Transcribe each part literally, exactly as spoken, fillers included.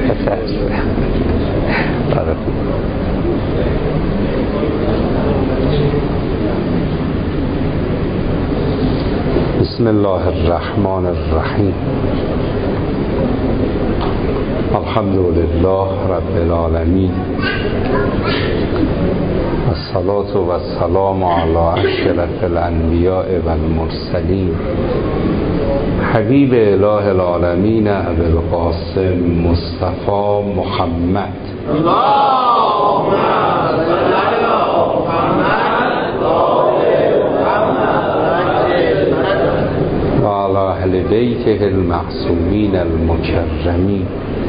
بسم الله الرحمن الرحیم. الحمد لله رب العالمین، الصلاة و السلام علی اشرف الانبیاء و المرسلین، حبیب اله العالمین ابی القاسم مصطفی محمد. اللهم صل علی محمد و علی اهل بیته المعصومین المکرمین،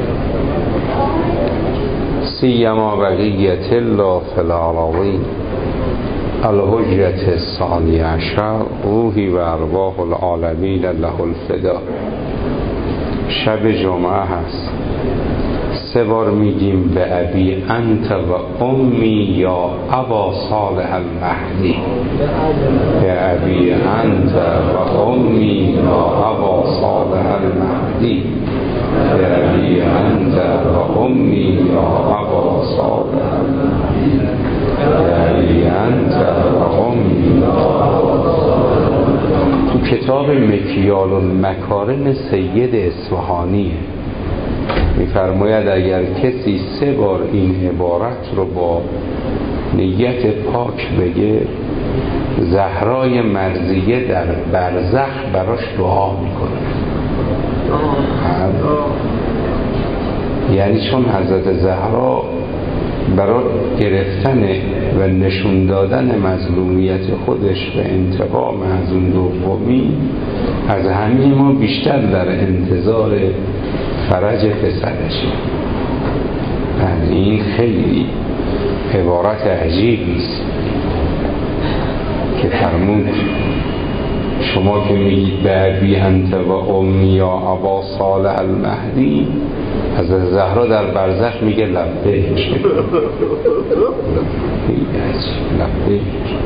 سیما بقیة الله فی العالمین، الحجة الثانی عشر، روحی و ارواح العالمین له الفدا. شب جمعه هست، سه بار میگیم به ابی انت و امی یا ابا صالح المهدی، به ابی انت و امی یا ابا صالح المهدی، به ابی انت و امی یا ابا صالح المهدی، به ابی انت و امی یا ابا صالح المهدی. تو کتاب مکیال المکارم سید اصفهانیه میفرماید اگر کسی سه بار این عبارت رو با نیت پاک بگه، زهرای مرضیه در برزخ براش دعا میکنه. یعنی چون حضرت زهرا برای گرفتن و نشون دادن مظلومیت خودش و انتقام از اون دومی، از همه ما بیشتر در انتظار فرج پسرشه. این خیلی عبارت عجیبی است که فرمود شما که میگید به ابی انت و امی یا ابا صالح المهدی، حضرت زهرا در برزخ میگه لبیک لبیک.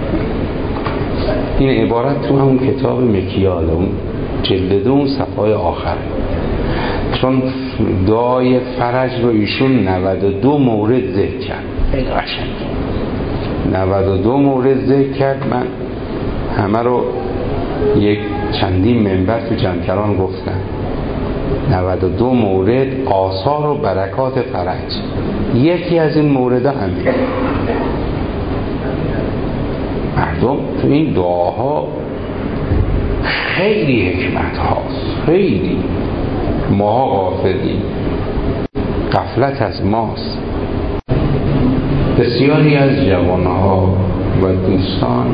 این عبارت تو همون کتاب مکیال اون جلد اون صفحه آخر، چون دعای فرج رو ایشون نود و دو مورد ذکر کرد. خیلی قشنگ نود و دو مورد ذکر کرد. من همه رو یک چندین منبر تو جمکران گفتم. نود و دو مورد آثار و برکات فرج. یکی از این مورد همین. مردم تو این دعاها خیلی حکمت هاست، خیلی. ما غافلیم، غفلت از ماست. بسیاری از جوانها و دوستان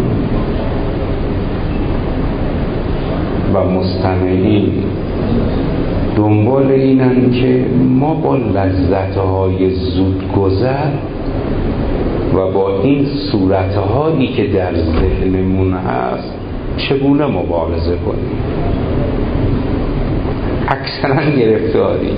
و مستمعین دنبال اینن که ما با لذتهای زودگذر و با این صورتهایی که در ذهنمون هست چگونه مبارزه کنیم. اکثرا گرفتاری.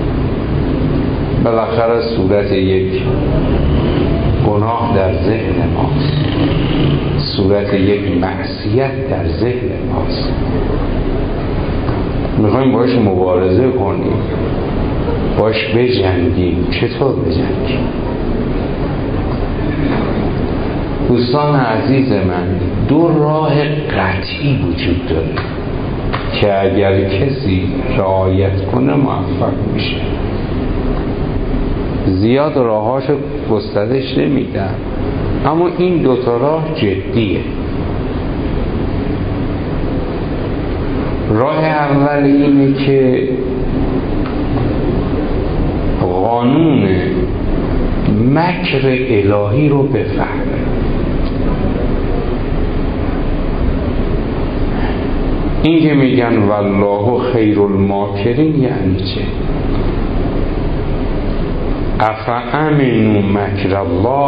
بالاخره صورت یک گناه در ذهن ماست، صورت یک معصیت در ذهن ماست. میخوایم باش مبارزه کنیم، باش بجنگیم. چطور بجنگیم؟ دوستان عزیز من، دو راه قطعی وجود داره که اگر کسی رعایت کنه موفق میشه. زیاد راهاشو گسترش نمیدم، اما این دوتا راه جدیه. راه اول اینه که قانون مکر الهی رو بفهمه. این که میگن والله خیر الماکرین یعنی چه؟ افامنوا مکر الله،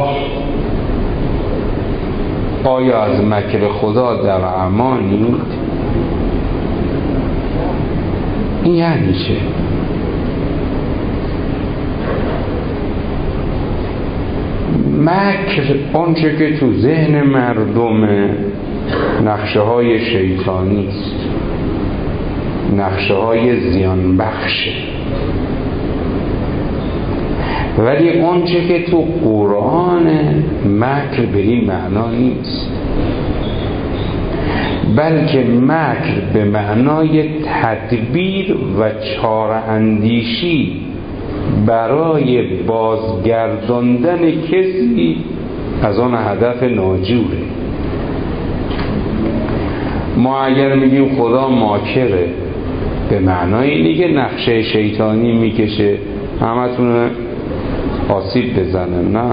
آیا از مکر خدا در امانید؟ این یعنی چه؟ مکر آنچه که تو ذهن مردم نقشه های شیطانی است، نقشه های زیان بخشه. ولی اون چه که تو قرآن مکر به این معنا نیست، بلکه مکر به معنای تدبیر و چاره‌اندیشی برای بازگرداندن کسی از آن هدف ناجوره. ما اگر میگیم خدا ماکره، به معنای اینه که نقشه شیطانی میکشه همتون آسیب بزنه. نه،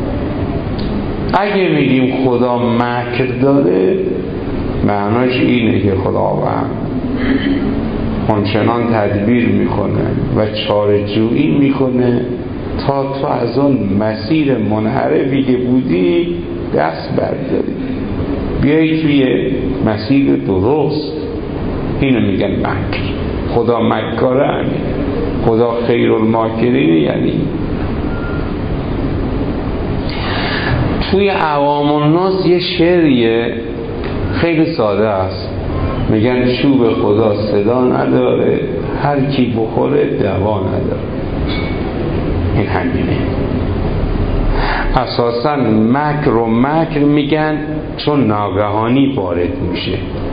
اگه میگیم خدا مکر داره، معناش اینه که خداوند همچنان تدبیر میکنه و چاره‌جویی میکنه تا تو از اون مسیر منحرفی که بودی دست برداری، بیایی توی مسیر درست. اینو میگن مکر. خدا مکاره، همین خدا خیر الماکرین. یعنی توی عوام الناس یه شعریه خیلی ساده است، میگن چوب خدا صدا نداره، هر کی بخوره دوا نداره. این همینه. اساساً مکر و مکر میگن چون ناگهانی وارد میشه،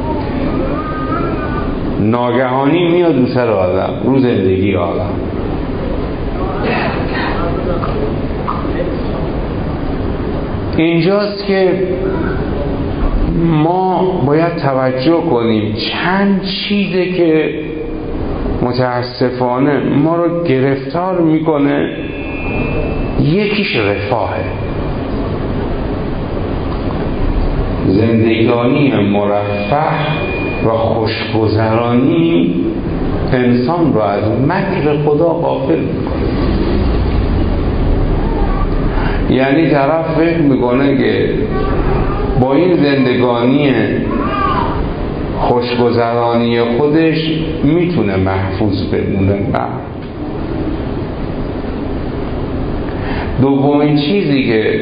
ناگهانی میاد رو سر آدم، رو زندگی آدم. اینجاست که ما باید توجه کنیم چند چیزه که متاسفانه ما رو گرفتار میکنه. یکیش رفاهه، زندگانی مرفه و خوشگذرانی انسان رو از مکر خدا غافل میکنه. یعنی طرف فکر میکنه که با این زندگانی خوشگذرانی خودش میتونه محفوظ بمونه. نه. دومین چیزی که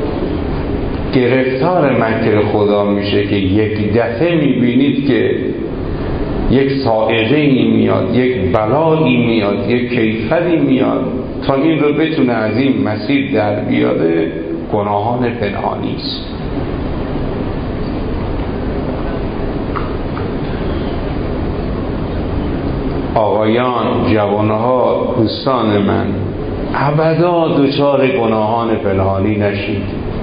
گرفتار مکر خدا میشه که یک دفعه میبینید که یک صاعقه‌ای میاد، یک بلایی میاد، یک کیفری میاد تا این رو بتونه از این مسیر در بیاره. گناهان پنهانی است. آقایان، جوانها، دوستان من، ابدا دچار گناهان پنهانی نشید.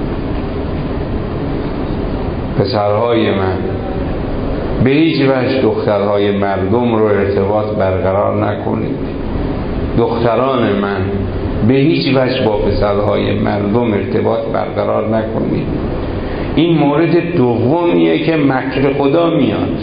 پسرهای من، به هیچ وجه دخترهای مردم رو ارتباط برقرار نکنید. دختران من، به هیچ وجه با پسرهای مردم ارتباط برقرار نکنید. این مورد دومیه که مکر خدا میاد.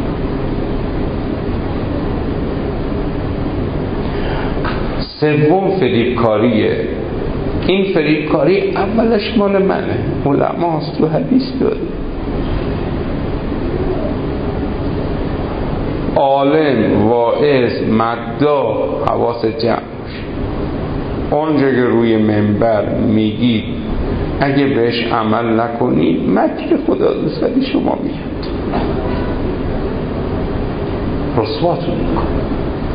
سوم فریبکاریه. این فریبکاری اولش مال منه، علماست، تو حدیث داره. عالم، واعظ، مداح، حواس جمع، اونجا که روی منبر میگید اگه بهش عمل نکنید مکر خدا دوستانی شما میاد، رسواتون میکنه.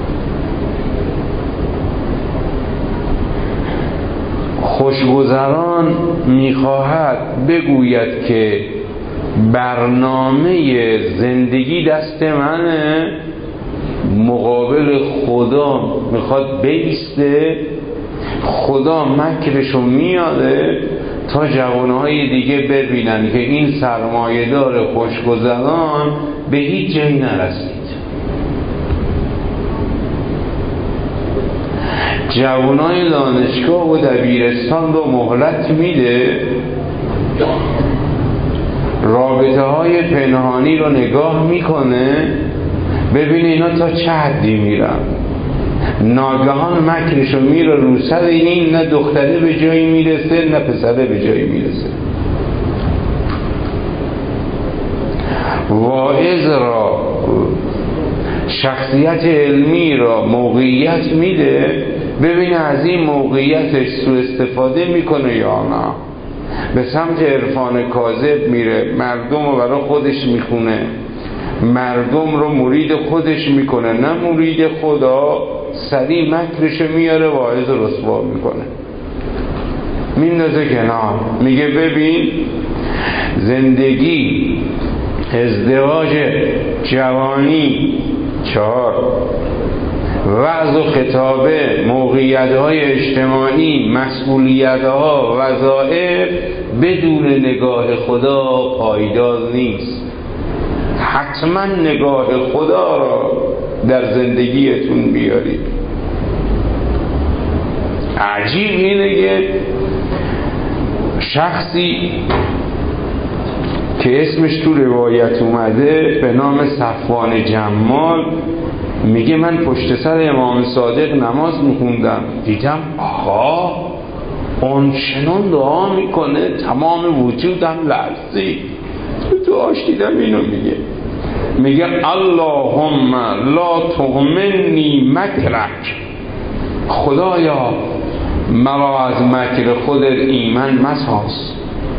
خوشگذران میخواهد بگوید که برنامه زندگی دست منه، مقابل خدا میخواد بیسته، خدا مکرشو میاده تا جوانهای دیگه ببینن که این سرمایه‌دار خوشگذران به هیچ جایی نرسید. جوانای دانشگاه و دبیرستان رو مهلت میده، رابطه های پنهانی رو نگاه میکنه ببینه اینا تا چه حدی میرن. ناگهان مکرشو میره رو سر این، نه دختره به جایی میرسه نه پسره به جایی میرسه. واعظ را، شخصیت علمی را موقعیت میده ببینه از این موقعیتش سوء استفاده میکنه یا نه. به سمت عرفان کاذب میره، مردم رو برای خودش میخونه، مردم رو مرید خودش میکنه نه مرید خدا. سریع مکرش میاره، واعظ رسوا میکنه. میندازه کنار، میگه ببین زندگی، ازدواج، جوانی، چهار، وعظ و خطابه، موقعیت‌های اجتماعی، مسئولیت‌ها، وظایف بدون نگاه خدا پایدار نیست. حتما نگاه خدا را در زندگیتون بیارید. عجیب اینه که شخصی که اسمش تو روایت اومده به نام صفوان جمال میگه من پشت سر امام صادق نماز میخوندم، دیدم آقا آنچنان دعا میکنه تمام وجودم لرزید. تو دعاش دیدم اینو میگه میگه اللهم لا تغمنی مکرک، خدایا مرا از مکر خودت ایمن مساز.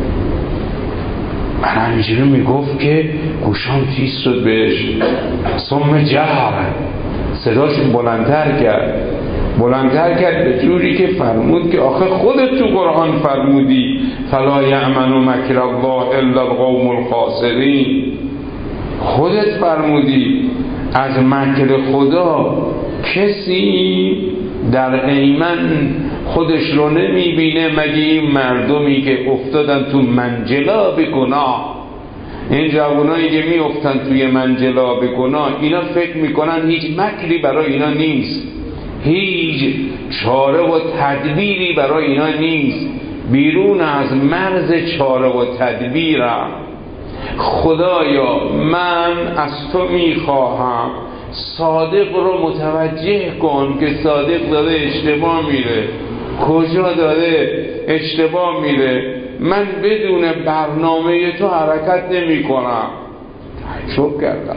من همینجوری میگفت که گوشام تیز شد بهش. ثم جهر، صداش بلندتر کرد بلندتر کرد به جوری که فرمود که آخه خودت تو قرآن فرمودی فلا یأمن مکر الله الا القوم الخاسرین. خودت فرمودی از مکر خدا کسی در ایمن خودش رو نمیبینه مگه این مردمی که افتادن تو منجلا به گناه. این جوانایی که می افتن توی منجلا به گناه، اینا فکر میکنن هیچ مکری برای اینا نیست، هیچ چاره و تدبیری برای اینا نیست بیرون از مرز چاره و تدبیرم. خدایا من از تو میخواهم صادق رو متوجه کن که صادق داره اشتباه میره، کجا داره اشتباه میره، من بدون برنامه تو حرکت نمی کنم. تعجب کردم.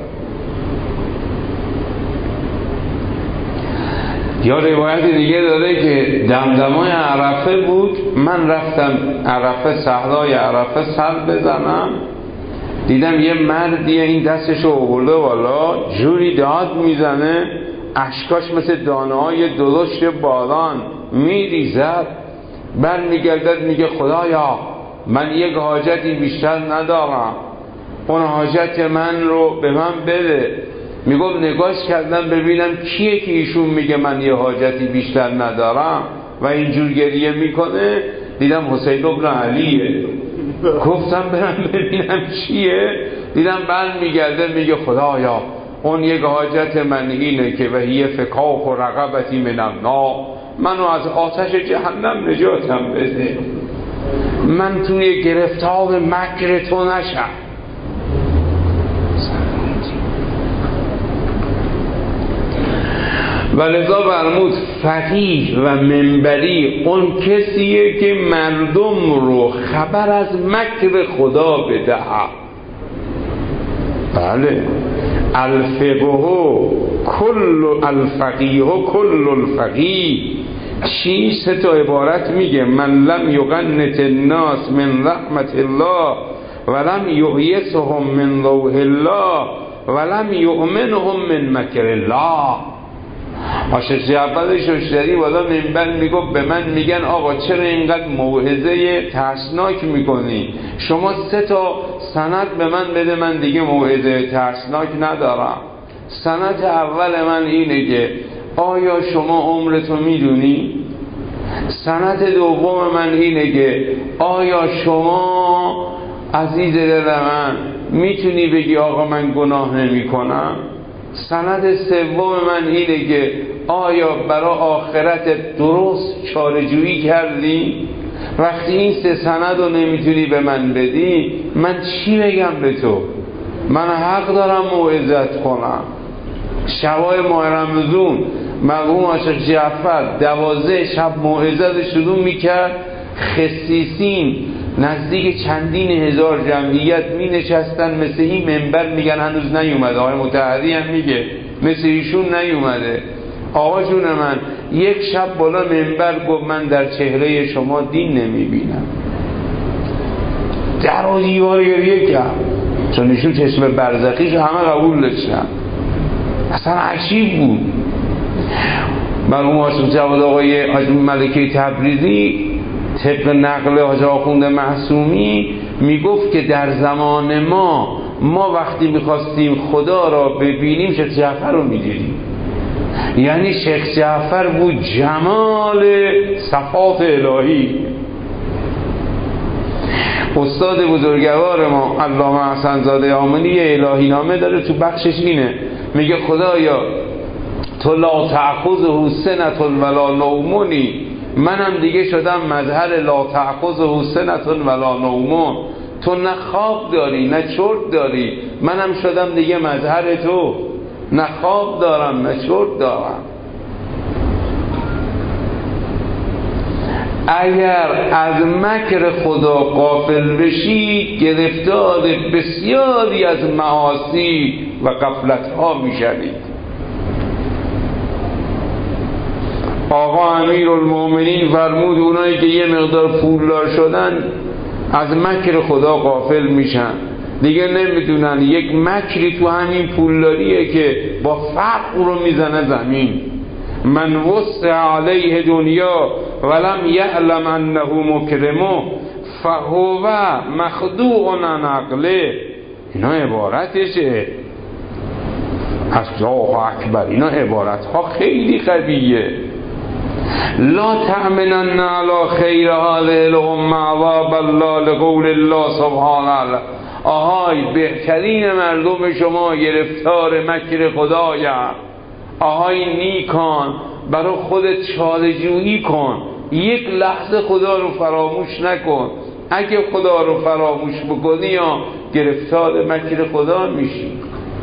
یا روایت دیگه داره که دمدمای عرفه بود، من رفتم عرفه، صحرای عرفه سر بزنم، دیدم یه مردیه این دستشو آورده بالا جوری داد میزنه، اشکاش مثل دانه های درشت باران میریزد. بر میگردد میگه خدایا من یک حاجتی بیشتر ندارم، اون حاجت من رو به من بده. میگم نگاش کردم ببینم کیه که ایشون میگه من یه حاجتی بیشتر ندارم و اینجور گریه میکنه. دیدم حسین ابن علیه. گفتم برم ببینم چیه. دیدم بر میگرده میگه خدایا اون یک حاجت من اینه که وحی فکاک و رقبتی من النار، منو از آتش جهنم نجاتم بده، من توی گرفتار مکر تو نشم. و لذا فرمود فقیه و منبری اون کسیه که مردم رو خبر از مکر خدا بده. بله الفقه کل الفقیه کل الفقیه. چی؟ سه تا عبارت میگه من لم یقنط الناس من رحمت الله ولم یغیثهم من روح الله ولم یؤمنهم من مکر الله. آشش جعفر ششتری والا منبر میگفت به من میگن آقا چرا اینقدر موعظه ترسناک میکنی؟ شما سه تا سند به من بده، من دیگه موعظه ترسناک ندارم. سند اول من اینه که آیا شما عمرتو میدونی؟ سند دوم من اینه که آیا شما عزیز دل من میتونی بگی آقا من گناه نمی کنم؟ سند سوم من اینه که آیا برای آخرت درست چاره‌جویی کردی؟ وقتی این سه سند رو نمیتونی به من بدی من چی بگم به تو؟ من حق دارم موعظت کنم. شبای ماه رمضان مرحوم آشش جعفر دوازده شب موعظت شروع میکرد، خصیصین نزدیک چندین هزار جمعیت می نشستن مثل این منبر، میگن هنوز نیومده، آقای مطهری هم میگه مثل ایشون نیومده. آقا جون من یک شب بالا منبر گفت من در چهره شما دین نمی بینم. در و دیوار گریه کرد چون ایشون چشم برزخیش همه قبول داشتن. اصلا عجیب بود. مرحوم عاشق جواد آقای حاج ملکه تبریزی طبق نقل حاج آخوند معصومی میگفت که در زمان ما ما وقتی میخواستیم خدا را ببینیم شیخ جعفر رو میدیدیم. یعنی شیخ جعفر بود جمال صفات الهی. استاد بزرگوار ما علامه حسن زاده آملی الهی نامه داره، تو بخشش اینه، میگه خدایا تو لا تأخذه سنة ولا نومونی، منم دیگه شدم مظهر لا تأخذه سنة ولا نومون، تو نه خواب داری نه چرت داری، منم شدم دیگه مظهر تو، نه خواب دارم نه چرت دارم. اگر از مکر خدا غافل بشید گرفتار بسیاری از معاصی و غفلت ها میشوید. آقا امیرالمومنین فرمود اونایی که یه مقدار پولدار شدن از مکر خدا غافل میشن، دیگه نمیدونن یک مکری تو همین پولداریه که با فقر رو میزنه زمین. من وسع علیه دنیا ولم یعلم انه مکرمه فهو مخدوع عن عقله. اینا عبارتشه. الله اکبر، اینا عبارت ها خیلی قویه. لا تأمنن علی خیر هذه الامه عذاب الله لقول الله سبحانه. آهای بهترین مردم شما گرفتار مکر خدایم. آهای نیکان برای خودت چاره‌جویی کن، یک لحظه خدا رو فراموش نکن. اگه خدا رو فراموش بکنی یا گرفتار مکر خدا میشی.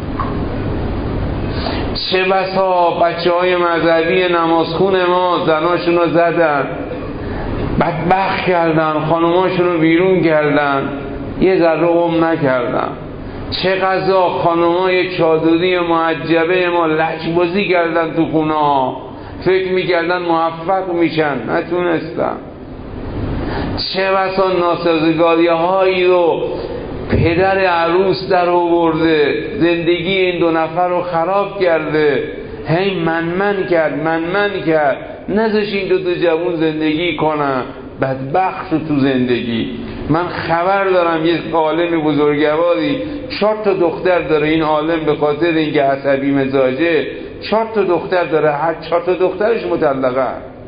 چه بسا بچه های مذهبی نمازخون ما زناشون رو زدن، بدبخت کردن، خانماشون رو بیرون کردن، یه ذره قم نکردن. چه قضا خانمای چادری معجبه ما لجبازی کردن تو خونه ها، فکر میکردن موفق میشن، نتونستن. چه بسا ناسازگاری هایی رو پدر عروس در آورده، زندگی این دو نفر رو خراب کرده، هی من من کرد من من کرد، نذاش این دو تا جوون زندگی کنن، بدبخت تو زندگی. من خبر دارم یه عالم بزرگواری چهار تا دختر داره. این عالم به خاطر اینکه عصبی مزاجه چهار تا دختر داره، هر چهار تا دخترش مطلقه.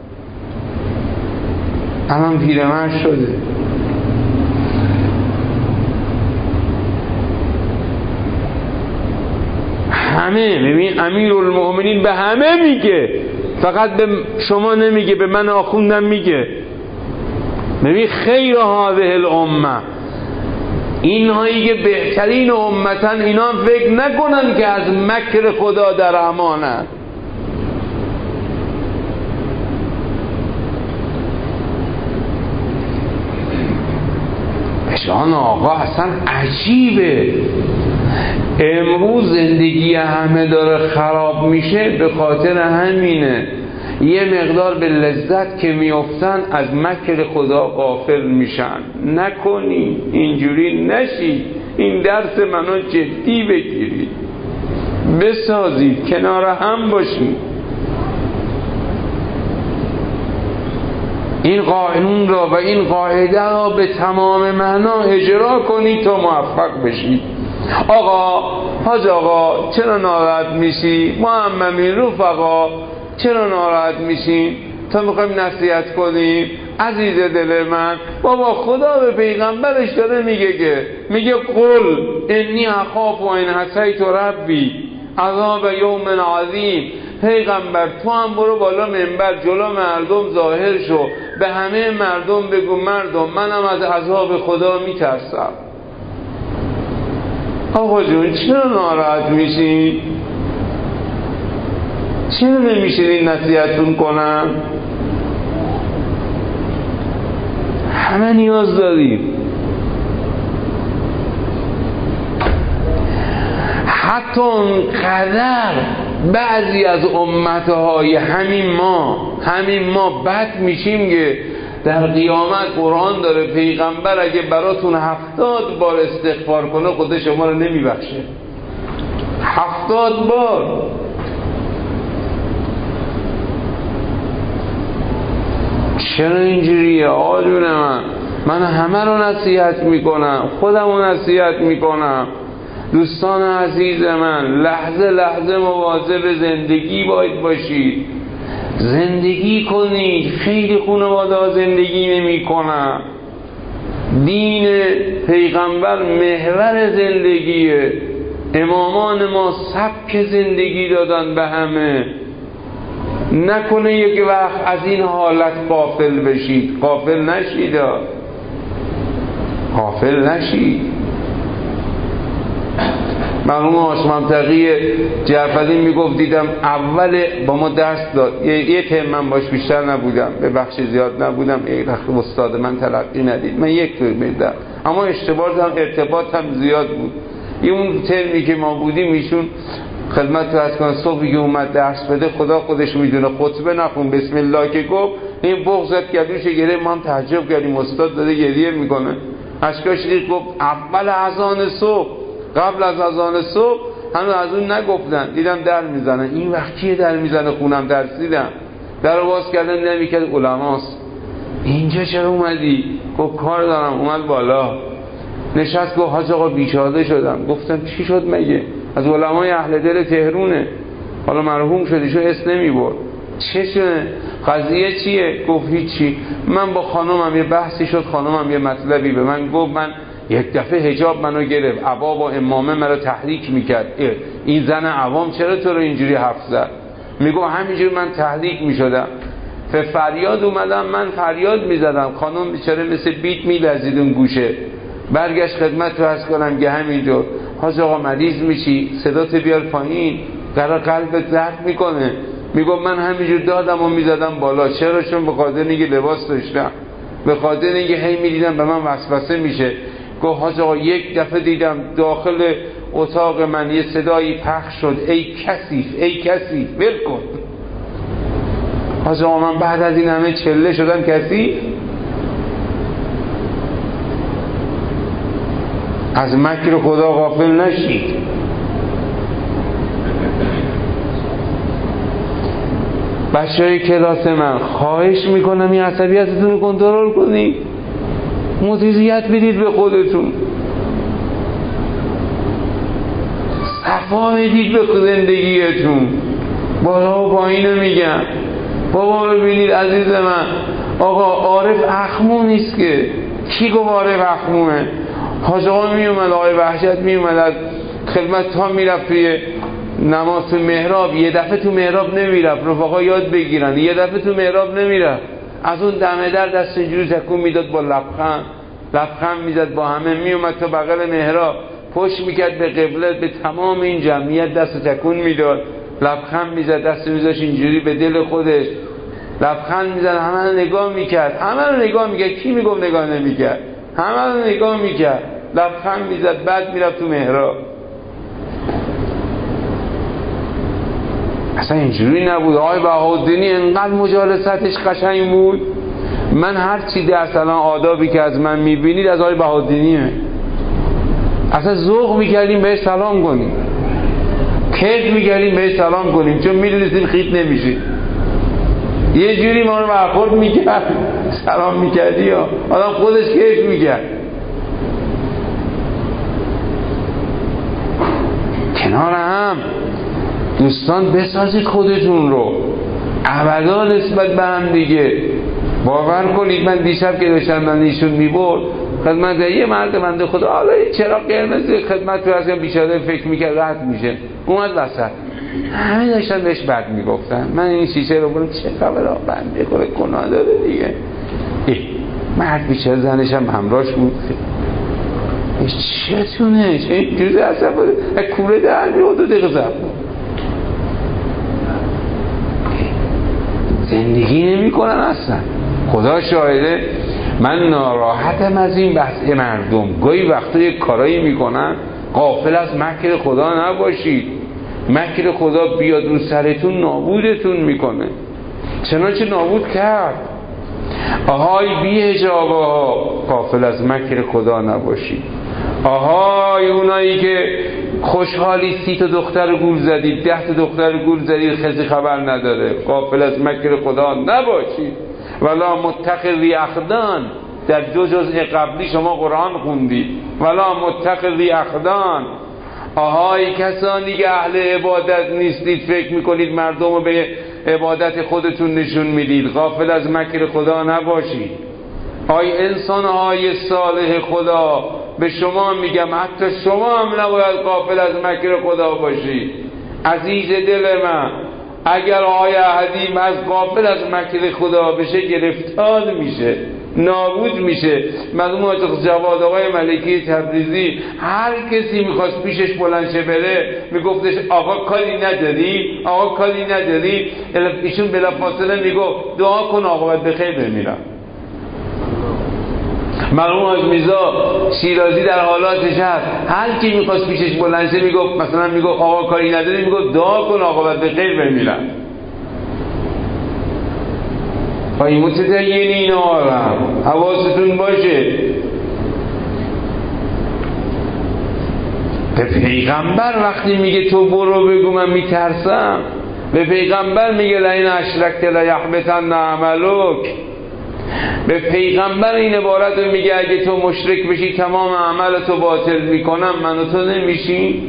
الان پیرمرد شده. همه ببین امیرالمومنین به همه میگه، فقط به شما نمیگه، به من آخوندم میگه. ببین خیر هذه الامه، اینهایی که بهترین امتن، اینا فکر نکنن که از مکر خدا در امانن. شان آقا اصلا عجیبه. امروز زندگی همه داره خراب میشه به خاطر همینه. یه مقدار به لذت که میافتن از مکر خدا غافل میشن. نکنی، اینجوری نشی. این درس منو جدی بگیرید، بسازید، کنار هم باشید. این قانون را و این قاعده را به تمام معنا اجرا کنید تا موفق بشید. آقا حاج آقا چرا ناراحت میشی؟ محمدین رفقا چرا ناراحت میشین؟ تا میخوایم نصیحت کنیم. عزیز دل من، بابا خدا به پیغمبرش داره میگه که میگه قل انی اخاف و ان عصیت ربی عذاب یوم عظیم. پیغمبر تو هم برو بالا منبر جلو مردم ظاهر شو، به همه مردم بگو مردم منم از عذاب خدا میترسم. آقا جون چرا ناراحت میشین؟ چرا نمیشین نصیحتون کنم؟ همه نیاز داریم. حتی اونقدر بعضی از امتهای همین ما همین ما بد میشیم که در قیامت قرآن داره پیغمبر اگه براتون هفتاد بار استغفار کنه خود شما رو نمیبخشه. هفتاد بار. چرا اینجوریه آقا جون من؟ من همه رو نصیحت میکنم، خودم رو نصیحت میکنم. دوستان عزیز من، لحظه لحظه مواظب زندگی باید باشید، زندگی کنید. خیلی خانواده ها زندگی نمی کنن. دین پیغمبر محور زندگیه. امامان ما سبک زندگی دادن به همه. نکنه یک وقت از این حالت غافل بشید. غافل نشید، غافل نشید. مرحوم هاشم منطقی جعفری میگفت دیدم اول با ما درس داد، یه ترم من باش بیشتر نبودم، به بخش زیاد نبودم، یک وقت استاد من تلقی ندید، من یک ترم میدم اما اشتباهاتم ارتباطم زیاد بود. یه اون ترمی که ما بودیم ایشون خدمت تو از کنه صبحی که اومد درس بده خدا خودش میدونه خطبه نخون بسم الله که گفت این بغضت گلوش گره، ما هم تعجب کردیم استاد داره گریه میکنه. اشکاش دید گفت اول اذان صبح، قبل از اذان صبح هنوز از اون نگفتن، دیدم در میزنن. این وقت کیه در میزنه؟ خونم ترسیدم. در رو باز کردن نمیکرد علماست. اینجا چرا اومدی؟ گفت کار دارم. اومد بالا نشست گفت حاج آقا بیچاره شدم. گفتم چی شد مگه؟ از علمای اهل دل تهرونه، حالا مرحوم شدی شو حس نمیبرد. چه شده؟ قضیه چیه؟ گفت هیچی. من با خانومم یه بحثی شد، خانومم یه مطلبی به من گفت، من یک دفعه حجاب منو گرفت، عبا با امامه منو تحریک میکرد. این زن عوام چرا تو رو اینجوری حرف زد؟ میگو همینجوری من تحریک میشدم. فریاد اومدم، من فریاد میزدم، خانم بیچاره مثل بیت میلرزید اون گوشه. برگشت خدمت رو عرض کنم که همینجور حاج آقا مریض میشی، صدات بیار پایین، قرار قلبت درد میکنه. میگم من همینجور دادم و میزدم بالا. چرا؟ چون به خاطر اینکه لباس داشتم، به خاطر اینکه هی میدیدم به من وسوسه میشه. گفت حاج آقا یک دفعه دیدم داخل اتاق من یه صدایی پخش شد، ای کثیف ای کثیف ول کن. حاج آقا من بعد از این همه چله شدم کثیف؟ از مکر خدا غافل نشید. بچه های کلاس من خواهش میکنم این عصبیتتون رو کنترل کنید، مدیریت بدید به خودتون، صفا بدید به زندگیتون. بالا و پایین رو میگم. بابا ببینید عزیز من، آقا عارف اخمو نیست که. کی گفت عارف اخموه؟ حاج آقا می اومد، آقای وحشت می اومد از خدمت تا میرفت توی نماز تو محراب، یه دفعه تو محراب نمیرفت، رفقا یاد بگیرن، یه دفعه تو محراب نمیرفت، از اون دمه در دست اینجوری تکون میداد با لبخند، لبخند میزد با همه، می اومد تا بغل محراب پشت میکرد به قبله، به تمام این جمعیت دست تکون میداد، لبخند میزد، دست میذاشت اینجوری به دل خودش، لبخند میزد، همه رو نگاه میکرد، همه رو نگاه میکرد. کی میگفت نگاه نمیکرد؟ همه رو نگاه میکرد، لبخند میزد، بعد میرفت تو محراب. اصلا اینجوری نبود. آقای بهاءالدینی انقدر مجالستش قشنگ بود. من هر چی درس الان آدابی که از من میبینید از آقای بهاءالدینیه. اصلا ذوق میکردیم بهش سلام کنیم، کیف میکردیم بهش سلام کنیم، چون میدونستیم خیط نمیشید. یه جوری ما رو برخورد میکرد، سلام میکردی یا آدم خودش کیف میکرد. کنار هم دوستان بسازید خودتون رو، ابدا نسبت به هم دیگه. باور کنید من دیشب که داشتم من ایشون میبرد خدمت یه مرد بنده خدا، حالا چرا قرمز خدمت رو از بیچاره فکر میکرد رد میشه، اومد وسط، همه داشتن بهش بد میگفتن. من این شیشه رو برم چه خبر ها، بنده خدا گناه داره دیگه. مرد بیچاره زنش هم همراهش بود، چتونه چه این جوزه اصلا کوره در میاد دو دقیقه زب زندگی نمی کنن اصلا. خدا شاهده من ناراحتم از این بحث مردم. گاهی وقتا یک کارایی میکنن، غافل از مکر خدا نباشید. مکر خدا بیاد رو سرتون نابودتون میکنه، چنانچه نابود کرد. آهای بی حجابه ها، غافل از مکر خدا نباشید. آهای اونایی که خوشحالی سی تا دختر گول زدید، ده تا دختر گول زدید، کسی خبر نداره، غافل از مکر خدا نباشید. ولا متخذی اخدان، در دو جزء قبلی شما قرآن خوندید، ولا متخذی اخدان. آهای کسانی که اهل عبادت نیستید، فکر میکنید مردم رو به عبادت خودتون نشون میدید، غافل از مکر خدا نباشید. آی انسان های صالح خدا، به شما میگم حتی شما هم نباید غافل از مکر خدا باشید. عزیز دل من، اگر آی احدیم از غافل از مکر خدا بشه گرفتار میشه، نابود میشه. مردم جواد آقای ملکی تبریزی هر کسی میخواست پیشش بلند شه بره میگفتش آقا کاری نداری، آقا کاری نداری. ایشون بلافاصله میگفت دعا کن عاقبت بخیر بمیرم. مرحوم حاج میرزا شیرازی در حالاتش هست، هر کی میخواست پیشش بلند شه میگفت، مثلا میگفت آقا کاری نداری، میگفت دعا کن عاقبت بخیر بمیرم. پای متدینین آرم حواستون باشه. به پیغمبر وقتی میگه تو برو بگو من میترسم، به پیغمبر میگه لئن اشرکت لیحبطن عملک. به پیغمبر این عبارت رو میگه اگه تو مشرک بشی تمام عملتو باطل میکنم، من و تو نمیشی.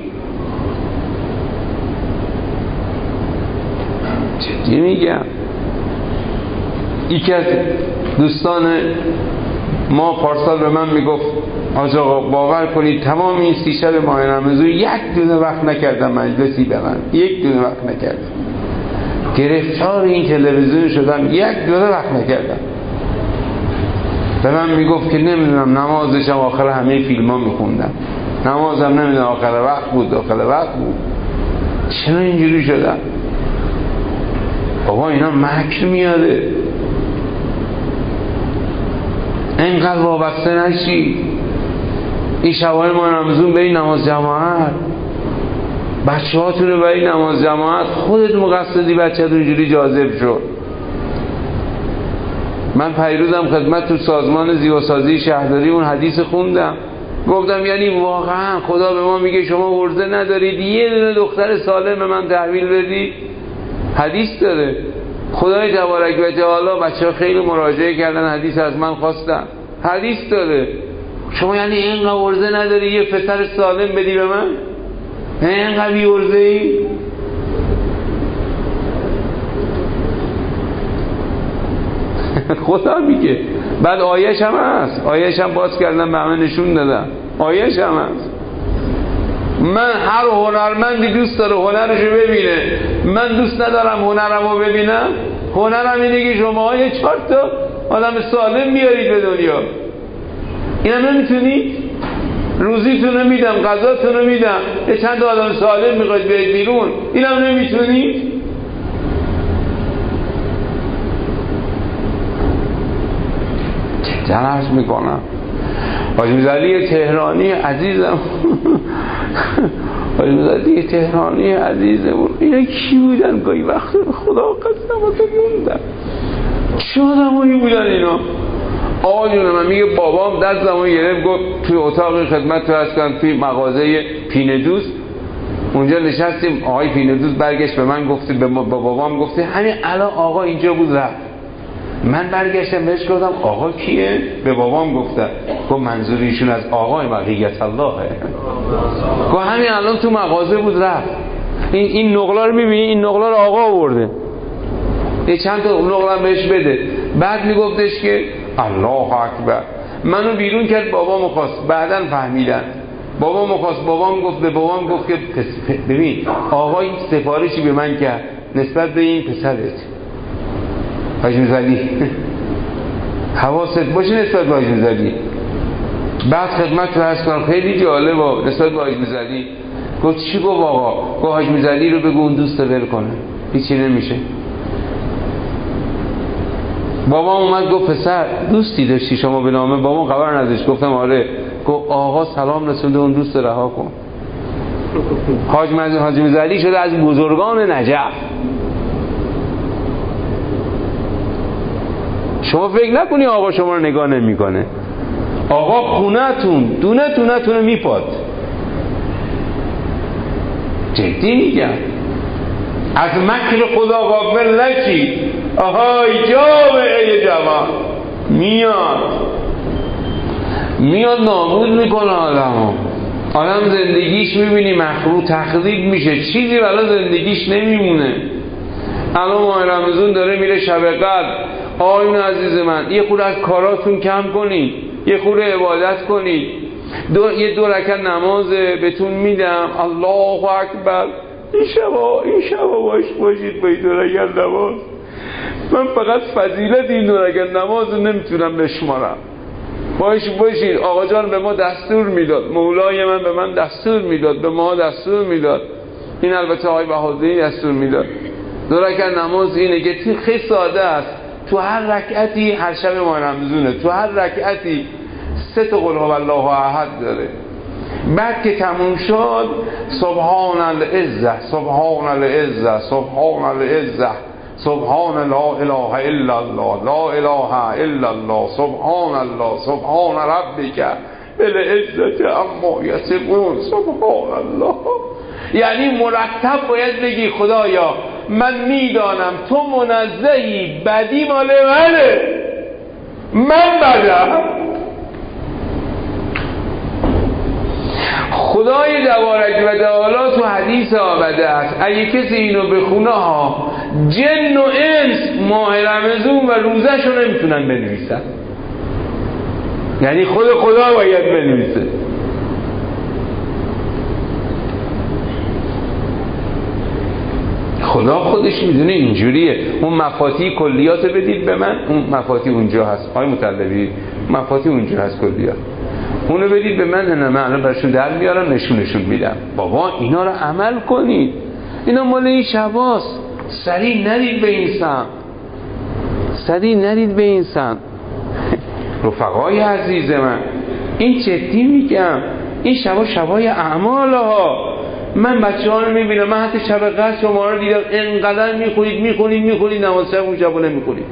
جدی میگم. یکی از دوستان ما پارسال به من میگفت حاج آقا باور کنید تمام این سی شب ماه رمضان یک دونه وقت نکردم مجلسی برم، یک دونه وقت نکردم، گرفتار این تلویزیون شدم، یک دونه وقت نکردم. به من میگفت که نمیدونم نمازشم آخر همه فیلم ها میخوندم، نمازم نمیدونم آخر وقت بود آخر وقت بود. چرا اینجوری شدم؟ بابا اینا مکر میاده، اینقدر وابسته نشی. این شبای ماه رمضان بری نماز جماعت، بچه هاتون رو بری نماز جماعت، خودت مقصدی بچه هاتون اینجوری جاذب شد. من پیروزم خدمت تو سازمان زیباسازی شهرداری اون حدیث خوندم، گفتم یعنی واقعا خدا به ما میگه شما ورزه ندارید یه دونه دختر سالم به من تحویل بدید؟ حدیث داره. خدای تبارک و تعالی بچه ها خیلی مراجعه کردن، حدیث از من خواستن، حدیث داره. شما یعنی اینقدر ورزه نداری یه پسر سالم بدی به من؟ اینقدر بی ورزه ای؟ خدا میگه. بعد آیش هم هست، آیش هم باز کردم به همه نشون دادم، آیش هم هست. من هر هنرمندی دوست داره هنرشو ببینه، من دوست ندارم هنرمو ببینم. هنرم اینه که شما یه چهار تا آدم سالم میارید به دنیا. اینا نمیتونید؟ روزیتونو میدم، غذاتونو میدم، یه چند تا آدم سالم میخواید برید بیرون، اینا نمیتونید؟ درست میکنم. حاج میرزا تهرانی عزیزم حاج میرزا تهرانی عزیزم اینا کی بودن؟ گاهی وقت خدا قسم واسه موندم چه آدمایی بودن اینا؟ آقا جون من میگه بابام دست زمان گرفت گفت توی اتاق خدمت تو هست کن توی مغازه پینه دوست، اونجا نشستیم. آقای پینه دوست برگشت به من گفت به ما با بابام گفته همین الان آقا اینجا بود رفت. من برگشتم بهش گفتم آقا کیه؟ به بابام گفتم. گفت منظور ایشون از آقای بقیت اللهه. گفت همین الان تو مغازه بود رفت. این این نقلا رو میبینی؟ این نقلا رو آقا آورده، یه چند تا نقلا بهش بده. بعد میگفتش که الله اکبر. منو بیرون کرد، بابامو خواست، بعدن فهمیدن بابامو خواست. بابام گفت به بابام گفت که ببین آقا این سفارشی به من کرد نسبت به این پسرت حاج میرزا حواست باشه نسبت به حاج میرزا. بعد خدمت رو هست کنم خیلی جالبه نسبت به حاج میرزا. گفت چی گفت آقا؟ گفت حاج میرزا رو بگو اون دوست ول کنه، هیچی نمیشه. بابا اومد گفت پسر دوستی داشتی شما به نامه؟ بابا خبر نداشت. گفتم آره. گفت آقا سلام رسونده اون دوست رها کن. حاج میرزا شده از بزرگان نجف. شما فکر نکنی آقا شما رو نگاه نمی کنه. آقا خونتون دونه دونه تونه میپاد. جدی میگم. از مکر خدا غافل نشید. آهای جامعه جوان میاد میاد نابود میکنه آدمو. آدم زندگیش میبینی مخروط تخریب میشه، چیزی برای زندگیش نمیمونه. الان ماه رمضان داره میره شب قدر. آقایون عزیز من یه خورده از کاراتون کم کنید، یه خورده عبادت کنید. دو، یه دو رکعت نماز بهتون میدم. الله اکبر. این شبا این شبا باش باشید با این دو رکعت نماز. من فقط فضیلت این دو رکعت نماز رو نمیتونم بشمارم. باش باشید. آقا جان به ما دستور میداد، مولای من به من دستور میداد، به ما دستور میداد. این البته آقای بهادری دستور میداد. دو رکعت نماز اینه که خیلی ساده است. تو هر رکعتی هر شب ماه رمضونه، تو هر رکعتی سه تا قل هو الله احد داره. بعد که تموم شد سبحان العزه سبحان العزه سبحان العزه سبحان لا اله الا الله لا اله الا الله سبحان الله سبحان ربک بالعزه عما یصفون سبحان الله. یعنی مرتب باید بگی خدایا من میدانم تو منزهی، بدی مال منه، من بدم. خدای تبارک و تعالی تو حدیث آمده است اگه کسی اینو بخونه ها، جن و انس ماه رمضان و روزش رو نمیتونن بنویسن. یعنی خود خدا باید بنویسه. خدا خودش میدونه اینجوریه. اون مفاتیح کلیات بدید به من، اون مفاتیح اونجا هست. آقای مطلبی مفاتیح اونجا هست کلیات، اونو بدید به من، نه من الان براشون در میارم نشونشون میدم. بابا اینا رو عمل کنید، اینا مال این شباست. سریع نرید به این سم، سریع نرید به این سم. رفقای عزیز من این جدی میگم، این شبا شبای اعمال ها. من بچه ها رو میبینم، من حتی شب قدر شما رو دیدم انقدر میخونید میخونید میخونید نماز شب اون شبا نمیخونید.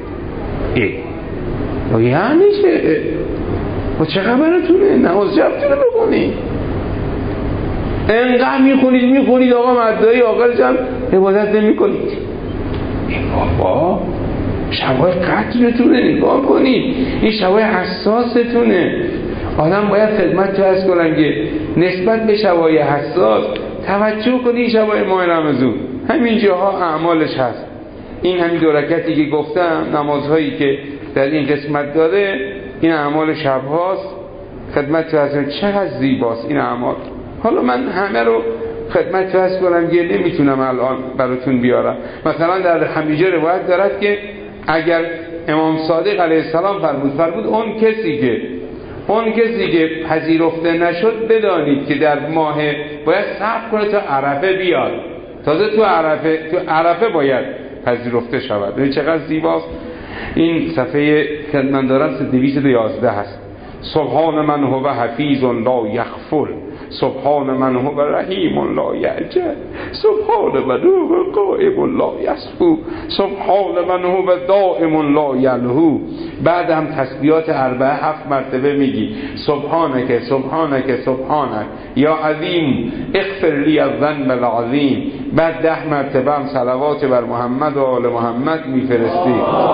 ای یعنی چه؟ و چه خبرتونه؟ نماز شبتونه بخونید، انقدر میخونید میخونید آقا مدعی آخرش هم عبادت نمی کنید. ای بابا شبای قدرتونه نگاه کنید، این شبای حساستونه. آدم باید خدمت تو از کنم که نسبت به شبای حساس توجه کنی. شبای ماه رمضان همین جاها اعمالش هست. این همین دو رکعتی که گفتم، نمازهایی که در این قسمت داره، این اعمال شب هاست. خدمت تو از چقدر زیباست این اعمال. حالا من همه رو خدمت تو از کنم که نمیتونم الان براتون بیارم. مثلا در همیشه روایت دارد که اگر امام صادق علیه السلام فرمود فرمود اون کسی که اون کسی که پذیرفته نشد بدانید که در ماه باید صبر کنه تا عرفه بیاد، تازه تو عرفه تو عرفه باید پذیرفته شود. ببین چقدر زیباست. این صفحه که من دارم دویست و یازده هست. سبحان من هو حفیظ لا یغفل سبحان من هو رحیم لا یعجل سبحان من هو قائم لا یصفو سبحان من هو دائم لا یلهو. بعد هم تسبیحات اربعه هفت مرتبه میگی سبحانک سبحانک سبحانک یا عظیم اغفر لی الذنب العظیم. بعد ده مرتبه هم صلوات بر محمد و آل محمد میفرستی.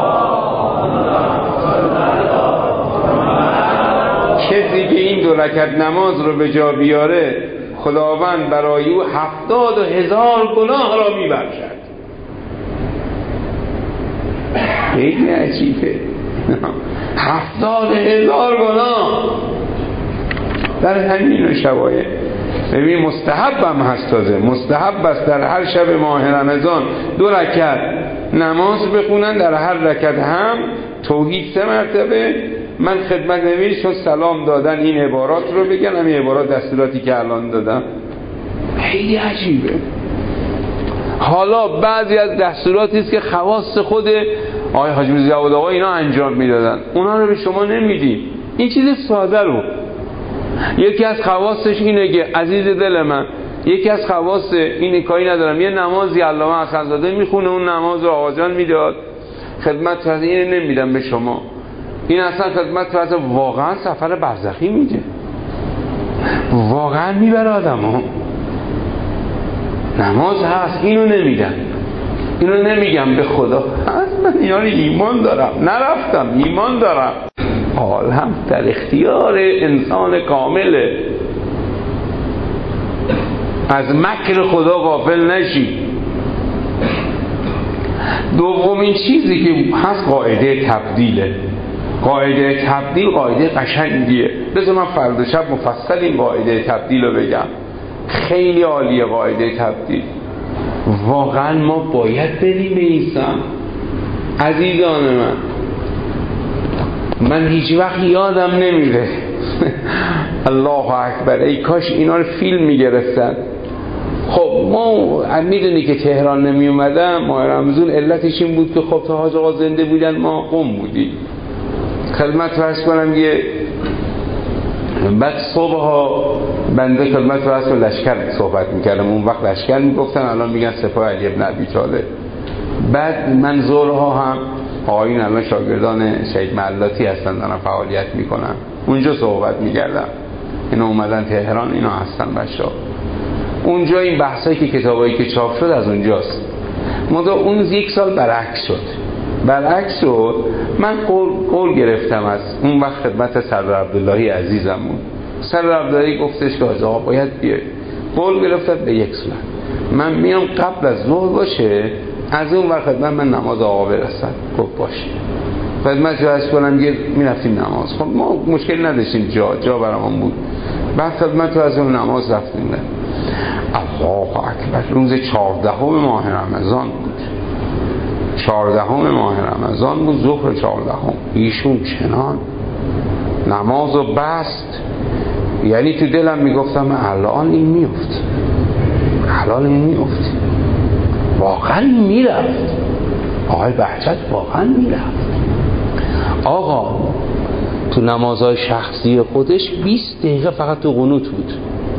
کسی که این دو رکعت نماز رو به جا بیاره خداوند برای او هفتاد و هزار گناه را میبخشد. خیلی عجیبه. هفتاد هزار گناه در همین شبایه. ببین مستحب هم هست، تازه مستحب است در هر شب ماه رمضان دو رکعت نماز بخونن، در هر رکعت هم توحید سه مرتبه. من خدمت نمیری چون سلام دادن این عبارات رو بگن، همین عبارات دستوراتی که الان دادم. خیلی عجیبه. حالا بعضی از دستوراتی است که خواص خود آقای حاجی میرزا جواد آقا اینا انجام میدادن، اونا رو به شما نمیدیم. این چیز ساده رو یکی از خواصش اینه که عزیز دل من، یکی از خواص اینه کاری ندارم، یه نمازی علامه حسن‌زاده میخونه، اون نماز رو آقاجان میداد خدمت فرض اینو نمیدم به شما. این اصلا خدمت فرض واقعا سفر برزخی میده، واقعا میبره آدم ها. نماز هست اینو نمیدم، اینو نمیگم به خدا هست، من اینا رو ایمان دارم، نرفتم، ایمان دارم. عالم در اختیار انسان کامله، از مکر خدا غافل نشی. دومین چیزی که هست قاعده تبدیله. قاعده تبدیل قاعده قشنگیه. بذار من فردا شب مفصل این قاعده تبدیل رو بگم. خیلی عالیه قاعده تبدیل. واقعا ما باید بریم به این سمت. عزیزان من، من هیچ وقت یادم نمیره الله اکبر، ای کاش اینا رو فیلم میگرفتن. خب ما میدونی که تهران نمی اومدم ماه رمضان، علتش این بود که خب تا حاج آقا زنده بودن ما قم بودیم. خدمت فرض کنم یه بعد صبح ها بنده خدمت فرض کنم لشکر صحبت میکردم، اون وقت لشکر میگفتن، الان میگن سپاه علی ابن ابی طالب. بعد من ظهرها هم آقایون الان شاگردان شهید معلاتی هستن دارن فعالیت میکنن، اونجا صحبت میکردم. اینا اومدن تهران، اینا هستن بچه‌ها اونجا. این بحثایی که کتابایی که چاپ شد از اونجاست. مدا اون یک سال برعکس شد. برعکس شد. من قول, قول گرفتم از اون وقت خدمت سردار عبداللهی عزیزمون. سردار عبداللهی گفتش که آقا باید بیای. قول گرفتم به یک سال من میام قبل از ظهر باشه، از اون وقت خدمت من نماز آقا برسد. گفت باشه. خدمت رو از کنم یه میرفتیم نماز. خب ما مشکل نداشتیم، جا جا برامون بود. بعد خدمت رو از اون نماز رفتیم. الله اکبر، روز چهاردهم ماه رمضان بود. چهاردهم ماه رمضان بود، ظهر چهاردهم. ایشون چنان نمازو بست، یعنی تو دلم میگفتم الان این میفت، الان این میفت، واقعا میرفت. آقای بهجت واقعا میرفت. آقا تو نمازهای شخصی خودش بیست دقیقه فقط تو قنوت بود،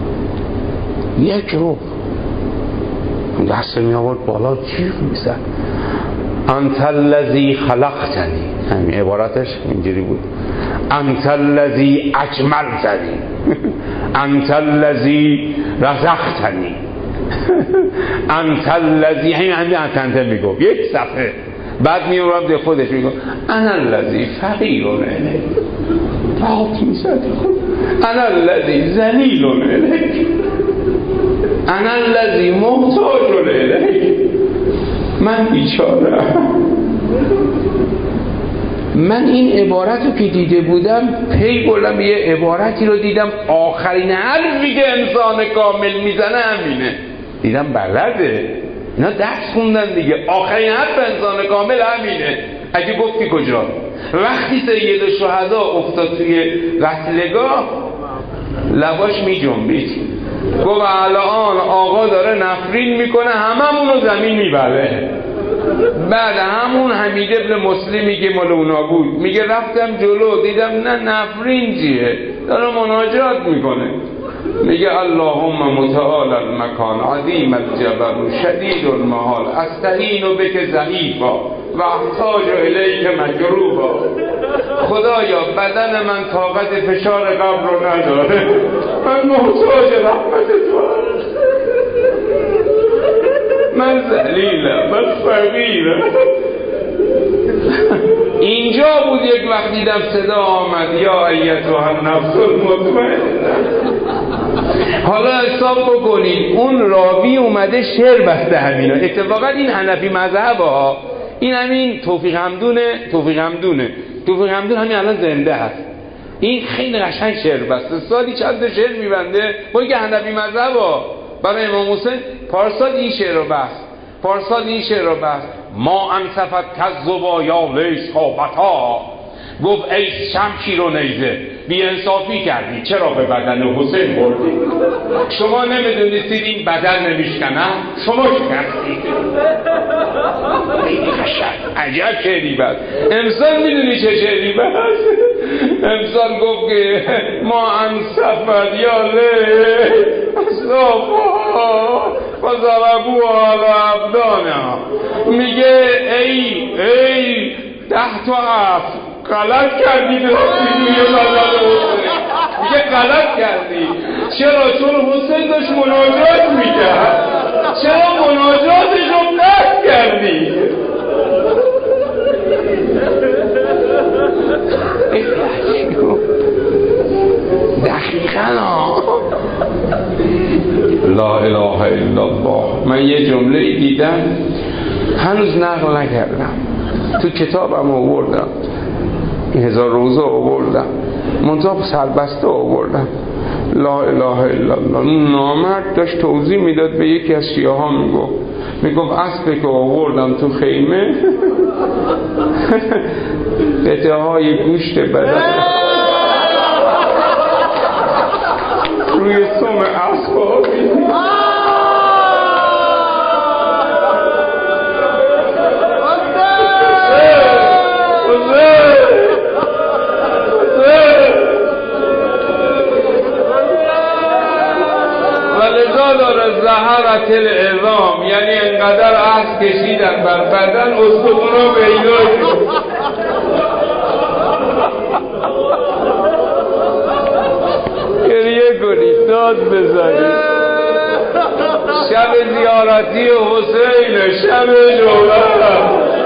یک رو دست می آورد بالا جیغ میزد انت الذی خلقتنی، همین عبارتش اینجوری بود، انت الذی اجملتنی انت الذی رزقتنی انت الذی، همین همین انت میگفت یک صفحه. بعد می آورد به خودش میگفت انا الذی فقیر الیک، فقط میزد انا الذی ذلیل الیک، انا الذی محتاج الیک، من بیچاره. من این عبارت رو که دیده بودم پی بردم یه عبارتی رو دیدم آخرین حرفی که انسان کامل میزنه همینه. دیدم بلده، اینا درس خوندن دیگه. آخرین حرف انسان کامل همینه. اگه گفتی کجا؟ وقتی سید الشهدا افتاد توی قتلگاه لباش می جنبید، گفت الان آقا داره نفرین میکنه، هممون رو زمین میبره. بعد همون حمید ابن مسلمی که مال اونا بود میگه رفتم جلو دیدم نه نفرین چیه، داره مناجات میکنه. میگه اللهم متعال المکان عظیم الجبر شدید المحال استعین بک ضعیفا و احتاج الیک مجروبا. خدایا بدن من طاقت فشار قبر رو نداره، من محتاج رحمت تو، من ذلیلم، من فقیرم. اینجا بود یک وقت دیدم صدا آمد یا ایتها النفس المطمئنه. حالا حساب بکنید اون راوی اومده شعر بسته همینا. اتفاقا این حنفی مذهب ها، این همین توفیق حمدونه توفیق حمدونه توفیق حمدون همین الان زنده هست. این خیلی قشنگ شعر بسته، سالی چند تا شعر میبنده. باید که حنفی مذهب ها برای امام حسین پارسال این شعر رو بست، پارسال این شعر رو بست. ما انصفت کذبا یا لیس خوابتا، گفت ای شمشیر و نیزه بی انصافی کردی، چرا به بدن حسین بردی؟ شما نمیدونستید این بدن نمیشکنه، شما شکستید. خیلی قشنگ، عجب شعری بست. امسال میدونی چه شعری بست؟ امسال گفت که ما انصفت یا لیس صافا و ضربو علی ابدانها. میگه ای ای ده تا عصر غلط کردی رفتی توی بدن حسین. میگه غلط کردی. چرا؟ چون حسین داشت مناجات میکرد. چرا مناجاتش رو قطع کردی؟ دقیقا. لا اله الا الله. من یه جمله دیدم هنوز نقل نکردم، تو کتابم آوردم، این هزار روزه آوردم، منطقه سربسته آوردم. لا اله الا الله. نامرد داشت توضیح میداد به یکی از شیعه ها، میگفت میگفت اسبی که آوردم تو خیمه قطعه های گوشت بدن روی سم اسب. زهرت العظام، یعنی انقدر عصب کشیدن بر بدن استخونا پیدا شد. گریه کنید، داد بزنید. شب زیارتی حسین، شب جمعه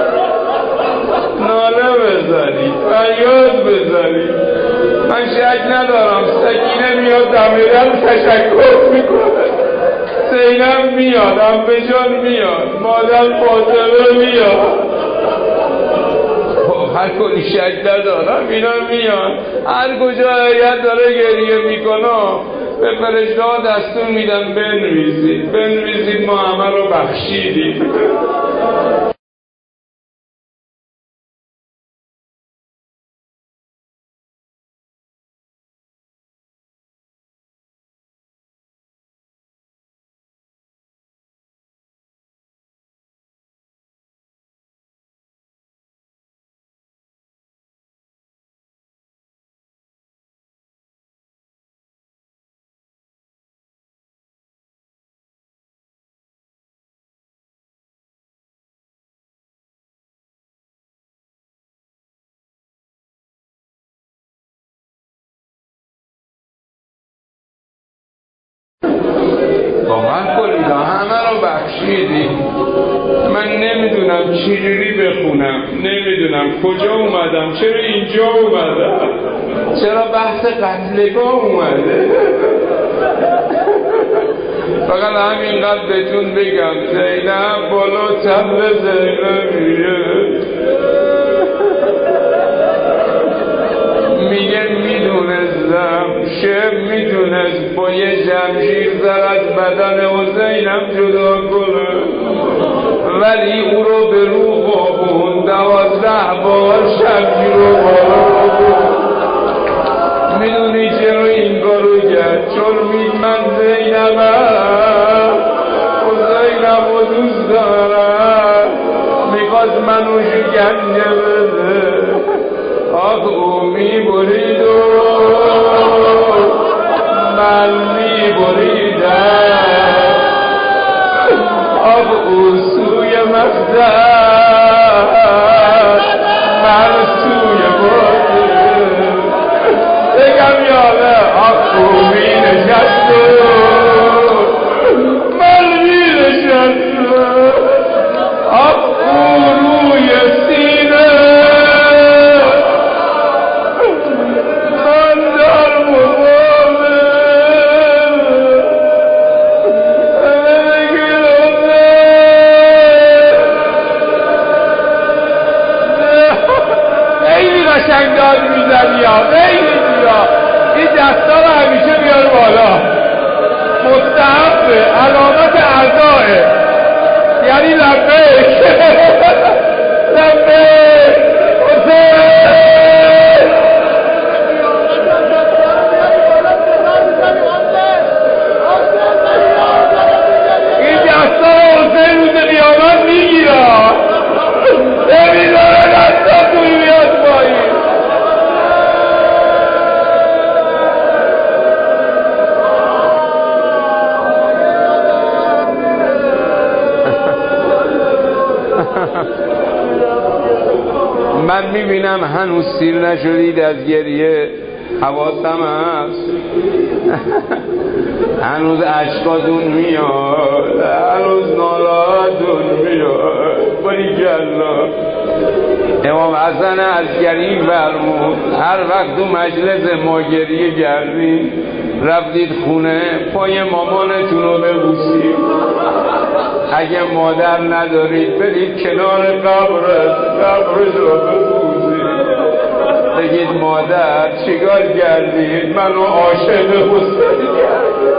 ناله بزنید، فریاد بزنید. من شک ندارم سکینه میاد دمیرم تشکر میکنه، زینب میاد، انبجان میاد، مادر فاطمه میاد. هر کلی شک ندارم اینا میاد. هر کجا هیئت داره گریه میکنه به فرشته ها دستور میدن بنویسید بنویسید ما همه رو بخشیدیم. واقعا کلیدا همه رو بخشیدی. من نمیدونم چجوری بخونم، نمیدونم کجا اومدم، چرا اینجا اومدم، چرا بحث قتلگاه اومده. فقط همینقدر بهتون بگم زینب بالا تبل زینبیه میگه میدونستم شب میدونست با یه جمشیر زر از بدن حسینم جدا کنه، ولی او رو به رو خوابون دوازده بار شمشیر رو بالا بود. میدونی چرا این کارو کرد؟ چون مید من زینبم حسینم رو دوست دارم، میخواست منو شکنجه بده. آخ او میبرید و من میبریدم، آخ او سوی مقصد من سوی باطل. بگم یاله آخ او می نشست و من می نشست، آخ او روی سینه شنگاد میزنی ها خیلی بیا. این دستا رو همیشه بیار بالا، مستحبه، علامت اعضائه، یعنی لبیک لبیک حسین. این دستا رو حسین روز قیامت میگیره، نمیداره دستا توی بیاد بایی. من میبینم هنوز سیر نشدید از گریه، حواسم هست هنوز عشقاتون میاد، هنوز نالاتون میاد. باریکالله امام حسن عسکری فرمود هر وقت تو مجلس ما گریه کردید رفتید خونه پای مامانتون رو ببوسید، اگه مادر ندارید برید کنار قبرش قبرش رو ببوسید، بگید مادر چیکار کردید منو عاشق حسین کردید.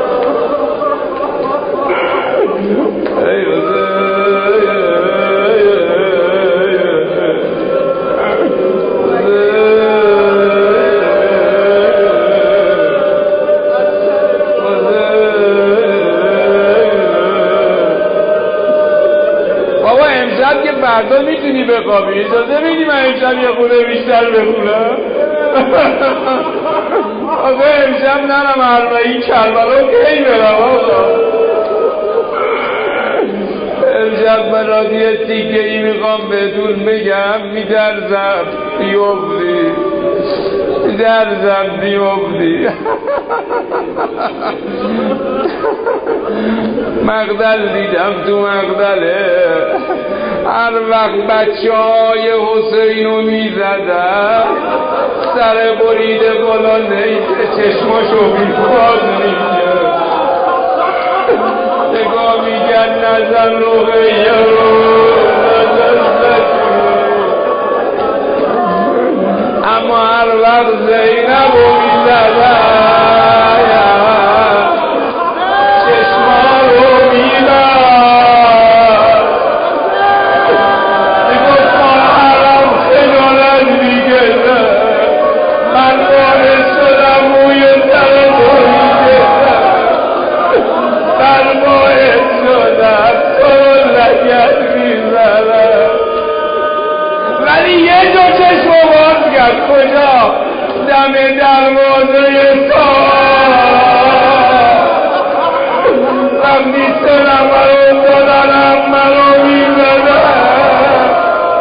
فردا میتونی بخوابی؟ اجازه میدی من امشب یه خونه بیشتر بخونم؟ آقا امشب نرم اربعین کربلا کی برم آقا؟ امشب برات یه تیکه ای میخوام بهتون بگم، میترسم بیفتی میترسم بیفتی. مقدل دیدم تو مقدله هر وقت بچه های حسین رو میزدن سر بریده بالا نیده چشماشو بیخواز میگه نگاه میگن نزن رو غیه رو نزن اما هر وقت زینب رو میزدن چشما رو میدن ولی یه جا چشم باز کرد کجا؟ دم دروازه وقتی سرم رو دادنم منو میزدن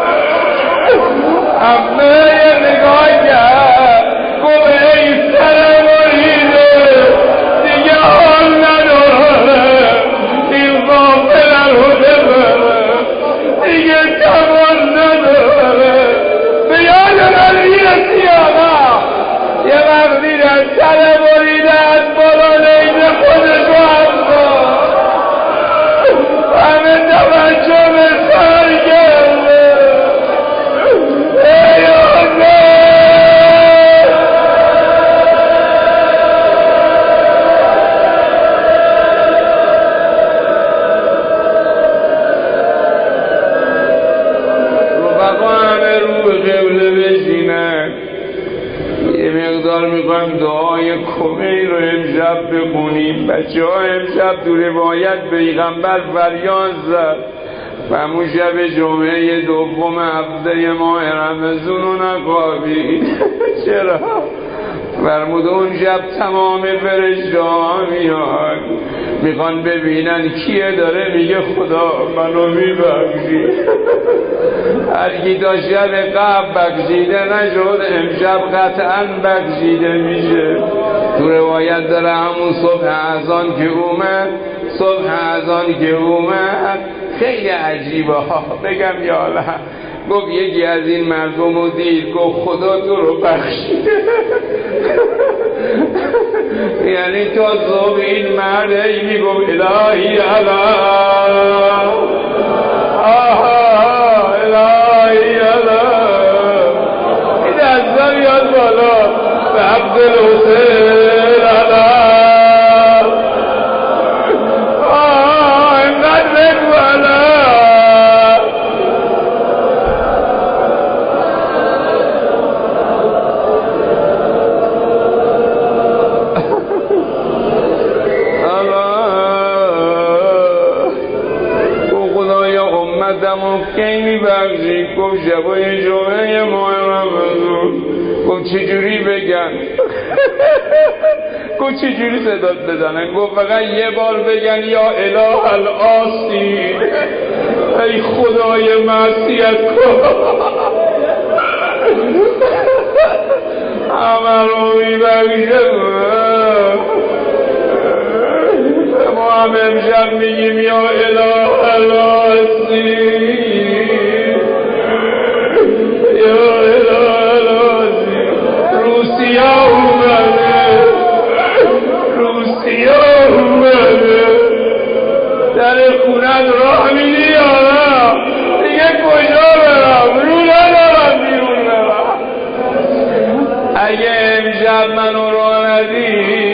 همه یه نگاه کرد گفت ای سر مریده دیگه حال نداره این غافلن رو ببره دیگه تمام نداره به یاد من میرسی آقا یه وقت دیدن سر بریده از بالا نیده خودشو هم کن همه توجه به سر کرده ای آقا میخوایم دعای کمیل رو امشب بخونیم. بچه ها امشب تو روایت پیغمبر فریاد زد و همون شب جمعه دوم هفته ماه رمضان رو نخوابید. چرا؟ فرمود اون شب تمام فرشته ها میاد میخوان ببینن کیه داره میگه خدا منو میبخشی. هر کی تا شب قبل بخشیده نشد امشب قطعا بخشیده میشه. تو روایت داره همون صبح اذان که اومد صبح اذان که اومد خیلی عجیبه ها. بگم یا الله گفت یکی از این مردم رو دید گفت خدا تو رو بخشیده. یعنی تا صبح این مرد ای میگفت الهی الله آها الهی الله این دستا میاد بالا به عبدالحسین الله آها اینقدر بگو الله کی میبخشی؟ گفت شبای جمعه ماه رمضان. گفت چجوری بگن؟ گفت چجوری صدات بزنن؟ گفت فقط یه بار بگن یا اله الآسی ای خدای معصیت کن. همه رو میبخشه. ما هم امشب میگیم یا اله الآسی اگه امشب منو راه ندی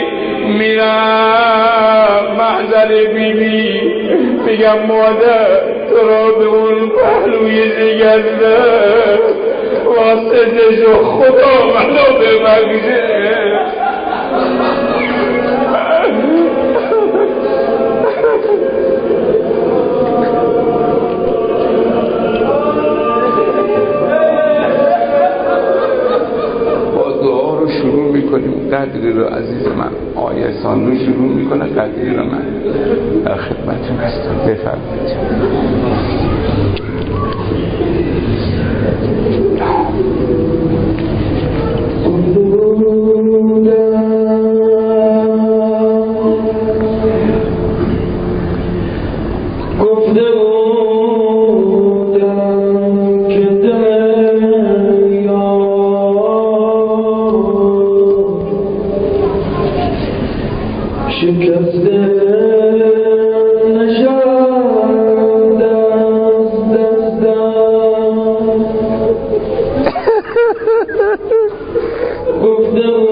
میرم محضر بی بی میگم مادر تو را به اون پهلوی جگرده واسه جو خدا منو ببخشه. شروع میکنیم قدری رو عزیز من آیه سانو شروع میکنه قدری رو من در خدمتتون هستم. بفرمایید. گفتم